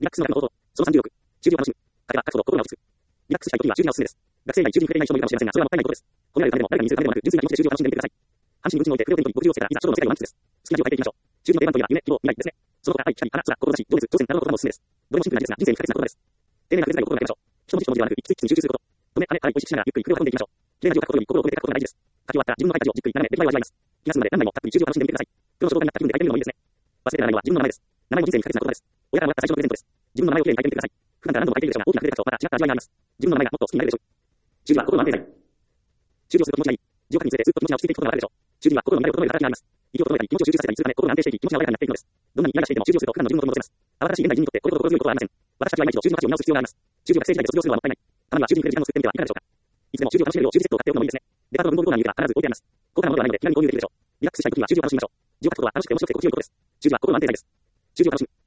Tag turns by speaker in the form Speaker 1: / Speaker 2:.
Speaker 1: リラックスの中の方法。その30億。中流を楽しむ。彼は確保と心が落ち着く。リラックスしたい時には中流がおすすめです。学生以外中流に触れない人もいるかもしれませんが、それはもったいないことです。褒められるためでも、誰かに見せるためでもなく、純粋な気持ちで中流を楽しんでみてください。半身運賃において不良点と極上をつけたら、いざ書道の世界を満喫です。好きな字を変えていきましょう。中流の定番といえば、夢、希望、未来ですね。その他、愛、光、花、空、志、情熱、挑戦などの言葉もおすすめです。どれもシンプルな字ですが、人生に不可欠な言葉です。丁寧な筆遣いを心がけましょう。人の字と文字ではなく、一筆一句に集中すること。止め、跳ね、洗い、美味しくしながら、ゆっくり筆を運んでいきましょう。綺麗な字を書くことより心を込めて書くことが大事です。書き終わったら自分の書いた字をじっくり眺め、出来栄えを味わいます。気が済むまで何枚もたっぷり中流を楽しんでみてください。プロの書道家になった気分で書いてみるのもいいですね。忘れてならないのは自分の名前です。名前も人生に不可欠な言葉です。親からもらった最初のプレゼントです。自分の名前をきれいに書いてみてください。普段から何度も書いているでしょうが、大きな筆で書くとまた違った味わいがあります。自分の名前がもっと好きになれるでしょう。中流は心の安定剤。中流をすると気持ちがいい。字を書くにつれてずっと気持ちが落ち着いていくことがわかるでしょう。中流は心の乱れを整える働きがあります。息を整えたり、気持ちを集中させたりするため、心が安定していき、気持ちが穏やかになっていくのです。どんなにイライラしていても中流をすると普段の自分の元に戻せます。慌ただしい現代人にとってこれほど心強いことはありません。私たちは今一度中流の価値を見直す必要があります。中流学生時代で卒業するのはもったいない。たまには中流に触れる時間を作ってみてはいかがでしょうか。いつでも中流を楽しめるよう中流セットを買っておくのもいいですね。デパートの文房具コーナーに入れたら必ず置いてあります。高価なものではないので気軽に購入できるでしょう。リラックスしたい時には中流を楽しみましょう。字を書くことは楽しくて面白くて心地よいことです。中流は心の安定剤です。中流を楽しむ。